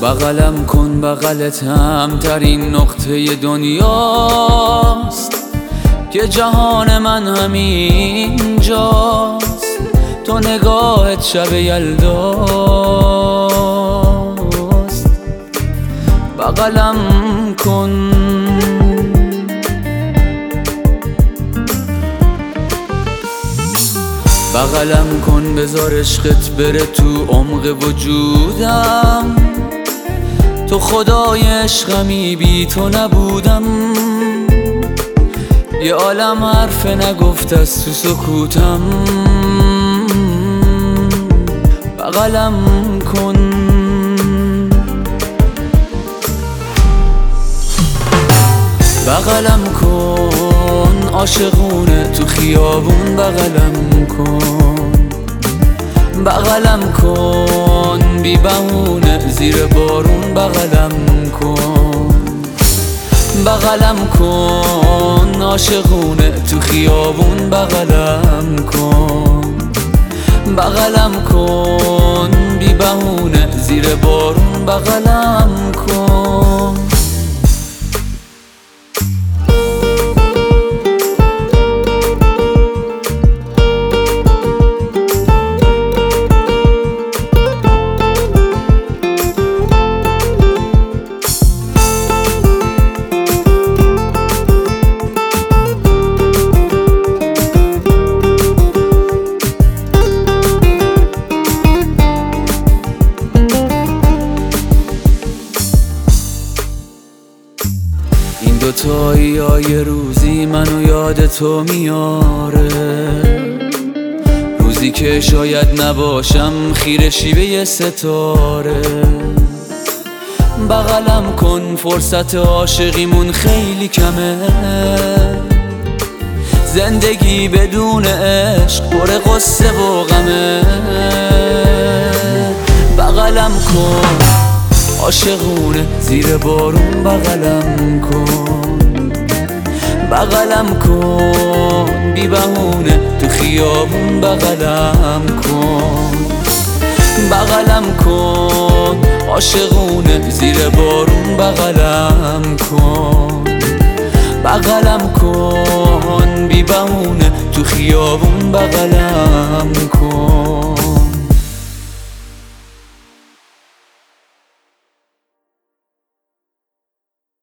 بغلم کن، بغلت هم ترین نقطه دنیاست که جهان من همین جاست. تو نگاهت شب یلداست. بغلم کن، بغلم کن، بذار عشقت بره تو عمق وجودم. تو خدای عشقمی، بی تو نبودم. یه عالم حرف نگفت از تو سکوتم. بغلم کن، بغلم کن، عاشقونه تو خیابون. بغلم کن، بغلم کن، بی بهونه زیر بارون. بغلم کن، بغلم کن، عاشقونه تو خیابون. بغلم کن، بغلم کن، بی بهونه زیر بارون. بغلم کن. این دوتایی یه روزی منو یاد تو میاره. روزی که شاید نباشم خیره شیوه ستاره. بغلم کن، فرصت عاشقیمون خیلی کمه. زندگی بدون عشق پر قصه و غمه. بغلم کن، عاشقونه زیر بارون. بغلم کن، بغلم کن، بی بهونه تو خیابون. بغلم کن، بغلم کن، عاشقونه زیر بارون. بغلم کن، بغلم کن، بی بهونه تو خیابون. بغلم کن.